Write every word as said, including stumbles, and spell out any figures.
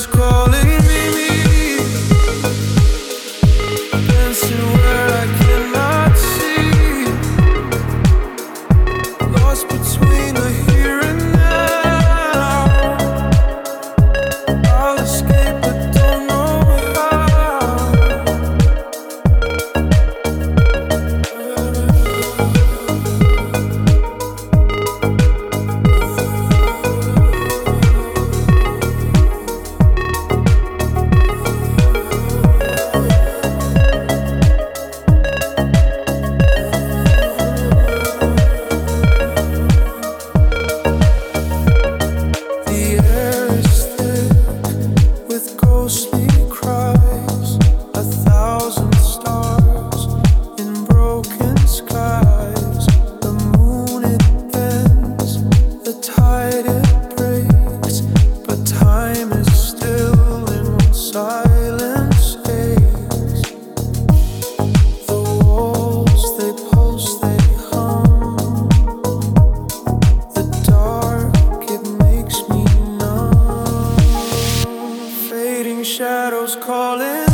shadows calling me, dancing where I cannot see, lost between the here and now. I'll escape but don't know how. The air is thick with ghostly cries, a thousand stars in broken skies. The moon it bends, the tide it breaks, but time is still in what silence hates. The walls they pulse, they hum. The dark it makes me numb. Fading shadows calling